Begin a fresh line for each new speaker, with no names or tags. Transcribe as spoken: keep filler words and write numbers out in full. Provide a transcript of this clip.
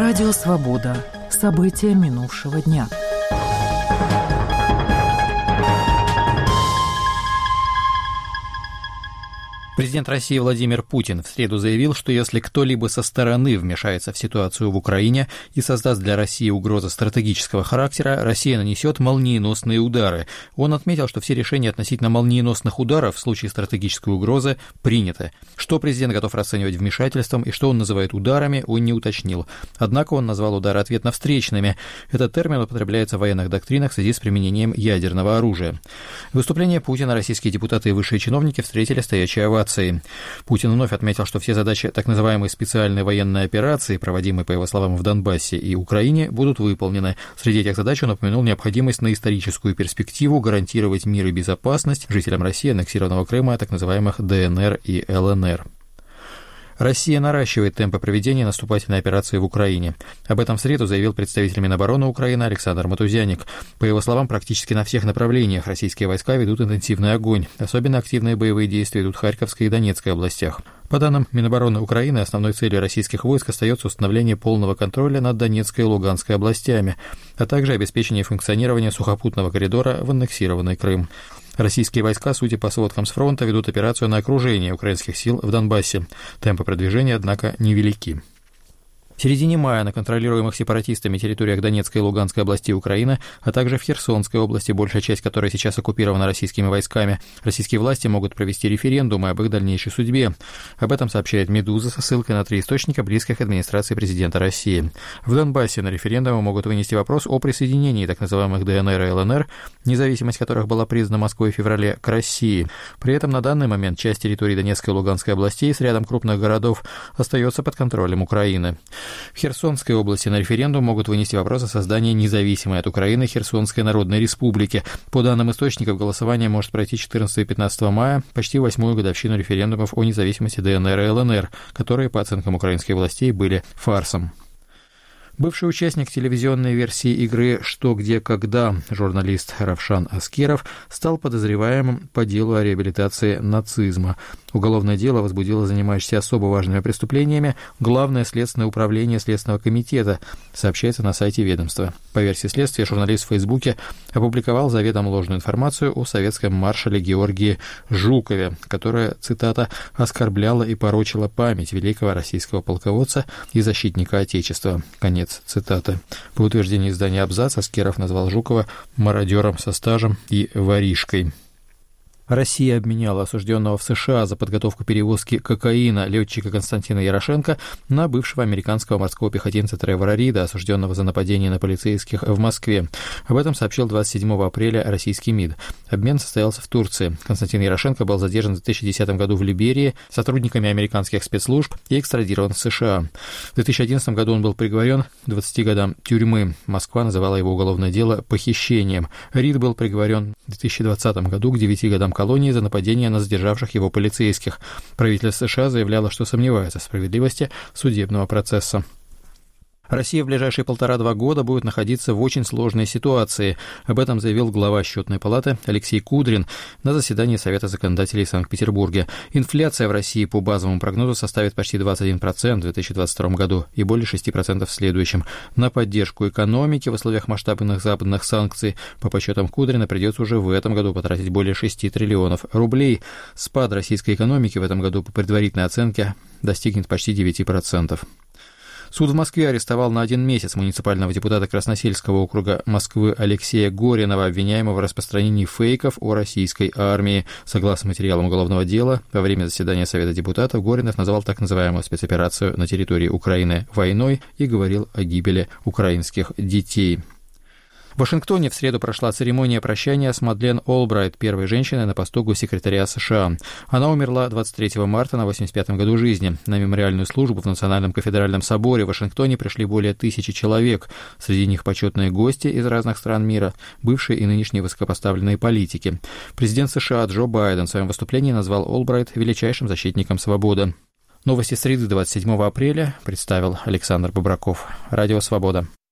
Радио «Свобода». События минувшего дня.
Президент России Владимир Путин в среду заявил, что если кто-либо со стороны вмешается в ситуацию в Украине и создаст для России угрозу стратегического характера, Россия нанесет молниеносные удары. Он отметил, что все решения относительно молниеносных ударов в случае стратегической угрозы приняты. Что президент готов расценивать вмешательством и что он называет ударами, он не уточнил. Однако он назвал удары ответно-встречными. Этот термин употребляется в военных доктринах в связи с применением ядерного оружия. В выступлении Путина российские депутаты и высшие чиновники встретили стоячие овации. Путин вновь отметил, что все задачи так называемой специальной военной операции, проводимой, по его словам, в Донбассе и Украине, будут выполнены. Среди этих задач он упомянул необходимость на историческую перспективу гарантировать мир и безопасность жителям России аннексированного Крыма, так называемых ДНР и ЛНР. Россия наращивает темпы проведения наступательной операции в Украине. Об этом в среду заявил представитель Минобороны Украины Александр Матузяник. По его словам, практически на всех направлениях российские войска ведут интенсивный огонь. Особенно активные боевые действия идут в Харьковской и Донецкой областях. По данным Минобороны Украины, основной целью российских войск остается установление полного контроля над Донецкой и Луганской областями, а также обеспечение функционирования сухопутного коридора в аннексированный Крым. Российские войска, судя по сводкам с фронта, ведут операцию на окружение украинских сил в Донбассе. Темпы продвижения, однако, невелики. В середине мая на контролируемых сепаратистами территориях Донецкой и Луганской областей Украины, а также в Херсонской области, большая часть которой сейчас оккупирована российскими войсками, российские власти могут провести референдумы об их дальнейшей судьбе. Об этом сообщает «Медуза» со ссылкой на три источника, близких к администрации президента России. В Донбассе на референдумы могут вынести вопрос о присоединении так называемых ДНР и ЛНР, независимость которых была признана Москвой в феврале, к России. При этом на данный момент часть территории Донецкой и Луганской областей с рядом крупных городов остается под контролем Украины. В Херсонской области на референдум могут вынести вопрос о создании независимой от Украины Херсонской Народной Республики. По данным источников, голосование может пройти четырнадцатого и пятнадцатого мая, почти восьмую годовщину референдумов о независимости ДНР и ЛНР, которые, по оценкам украинских властей, были фарсом. Бывший участник телевизионной версии игры «Что, где, когда» журналист Равшан Аскеров стал подозреваемым по делу о реабилитации нацизма. Уголовное дело возбудило занимающееся особо важными преступлениями Главное следственное управление Следственного комитета, сообщается на сайте ведомства. По версии следствия, журналист в Фейсбуке опубликовал заведомо ложную информацию о советском маршале Георгии Жукове, которая, цитата, «оскорбляла и порочила память великого российского полководца и защитника Отечества». Конец цитаты. По утверждению издания «Абзац», Аскеров назвал Жукова мародером со стажем и воришкой. Россия обменяла осужденного в США за подготовку перевозки кокаина летчика Константина Ярошенко на бывшего американского морского пехотинца Тревора Рида, осужденного за нападение на полицейских в Москве. Об этом сообщил двадцать седьмого апреля российский МИД. Обмен состоялся в Турции. Константин Ярошенко был задержан в две тысячи десятом году в Либерии сотрудниками американских спецслужб и экстрадирован в США. В две тысячи одиннадцатом году он был приговорен к двадцати годам тюрьмы. Москва называла его уголовное дело похищением. Рид был приговорен в две тысячи двадцатом году к девяти годам колонии за нападение на задержавших его полицейских. Правительство США заявляло, что сомневается в справедливости судебного процесса. Россия в ближайшие полтора-два года будет находиться в очень сложной ситуации. Об этом заявил глава Счетной палаты Алексей Кудрин на заседании Совета законодателей в Санкт-Петербурге. Инфляция в России по базовому прогнозу составит почти двадцать один процент в две тысячи двадцать втором году и более шесть процентов в следующем. На поддержку экономики в условиях масштабных западных санкций, по подсчетам Кудрина, придется уже в этом году потратить более шести триллионов рублей. Спад российской экономики в этом году по предварительной оценке достигнет почти девяти процентов. Суд в Москве арестовал на один месяц муниципального депутата Красносельского округа Москвы Алексея Горинова, обвиняемого в распространении фейков о российской армии. Согласно материалам уголовного дела, во время заседания Совета депутатов Горинов назвал так называемую спецоперацию на территории Украины войной и говорил о гибели украинских детей. В Вашингтоне в среду прошла церемония прощания с Мадлен Олбрайт, первой женщиной на посту госсекретаря США. Она умерла двадцать третьего марта на восемьдесят пятом году жизни. На мемориальную службу в Национальном кафедральном соборе в Вашингтоне пришли более тысячи человек. Среди них почетные гости из разных стран мира, бывшие и нынешние высокопоставленные политики. Президент США Джо Байден в своем выступлении назвал Олбрайт величайшим защитником свободы. Новости среды двадцать седьмого апреля представил Александр Бобраков. Радио «Свобода».